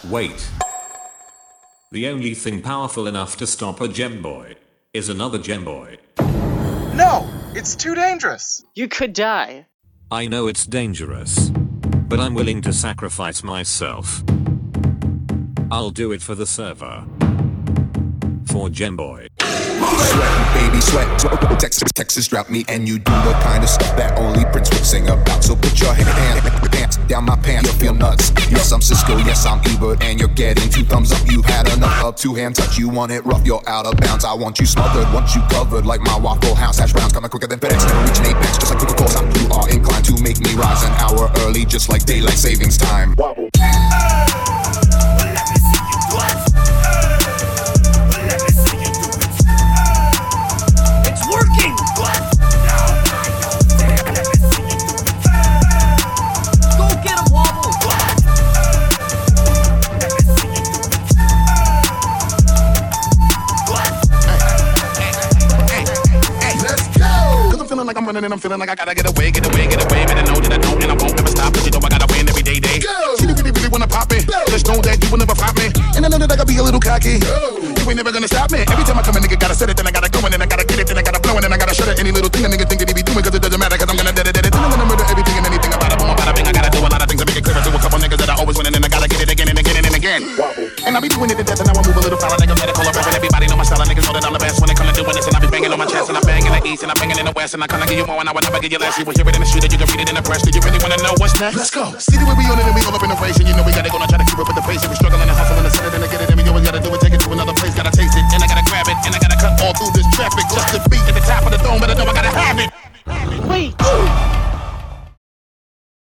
Wait. The only thing powerful enough to stop a Gemboy is another Gemboy. No! It's too dangerous! You could die. I know it's dangerous, but I'm willing to sacrifice myself. I'll do it for the server. For Gemboy. Sweat, baby, sweat. Texas drought me, and you do the kind of stuff that only Prince would sing about. So put your hands down my pants. You'll feel nuts. Yes, I'm Cisco. Yes, I'm Ebert, and you're getting 2 thumbs up. You've had enough of 2-hand touch. You want it rough, you're out of bounds. I want you smothered, want you covered like my Waffle House hash browns. Coming quicker than FedEx, never reaching apex, just like Coca-Cola. You are inclined to make me rise an hour early, just like daylight savings time. Wobble. Like I'm running and I'm feeling like I gotta get away, but I know that I don't and I won't ever stop, cause you know I gotta win every day. You really wanna pop me, just know that you will never flop me, and I know that I gotta be a little cocky. You ain't never gonna stop me. Every time I come a nigga gotta set it, then I gotta go, and then I gotta get it, then I gotta blow, and then I gotta shut it. Any little thing a nigga think that he be doing, cause it doesn't matter, cause I'm gonna dead it, then I'm gonna murder everything and anything about it. Boom, bada bing, I gotta do a lot of things to make it clear to a couple niggas that I always win, and then I gotta get it again and again and again. And I be doing it to death, and now I move a little foul, nigga, medical rap, and everybody know my style, and niggas know that I'm the best when it come to doing this, and I be banging on my chest, and I bang in the east, and I banging in the west, and I kinda give you more, and I would never give you less. You will hear it in the street, and you can read it in the press. Do you really wanna know what's next? Let's go. See the way we on it, and we all up in the race, and you know we gotta go and try to keep up with the pace, and we struggling and hustling and set it, and I get it, and we always gotta do it, take it to another place, gotta taste it, and I gotta grab it, and I gotta cut all through this traffic just to be at the top of the